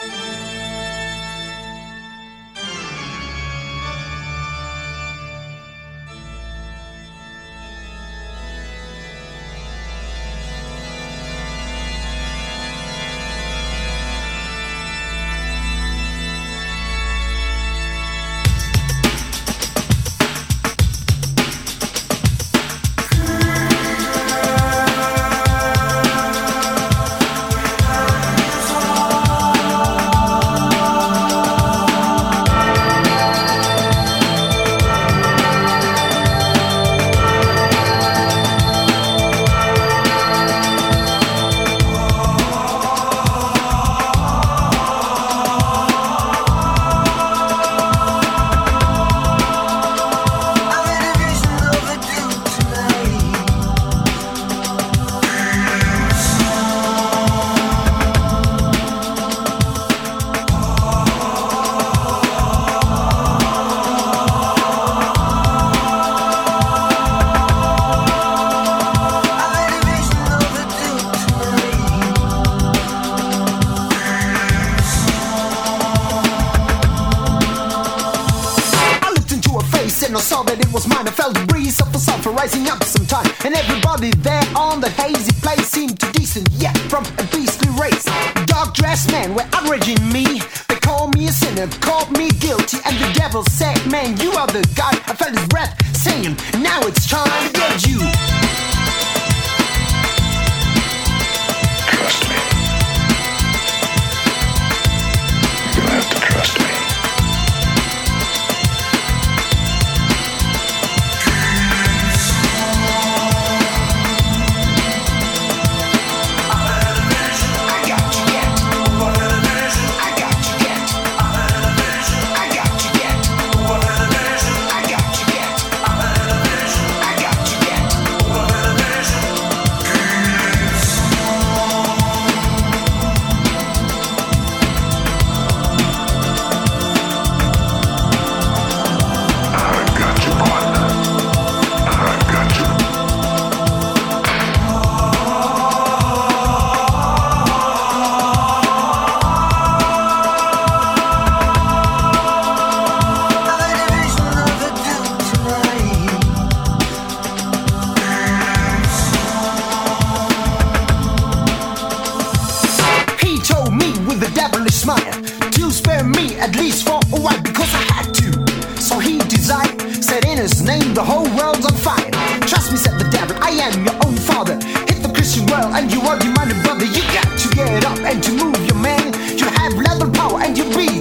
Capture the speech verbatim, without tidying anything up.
And I saw that it was mine. I felt the breeze of the sulfur rising up sometime. And everybody there on the hazy place seemed too decent, yeah, from a beastly race. Dark-dressed men were outraging me. They called me a sinner, called me guilty. And the devil said, man, you are the God. I felt his breath saying, now it's time to get you. Trust me. You have to trust me. Smile to spare me at least for a while because I had to. So he desired, said in his name the whole world's on fire. Trust me, said the devil, I am your own father. Hit the Christian world and you are your minded brother. You got to get up and to move your man. You have level power and you be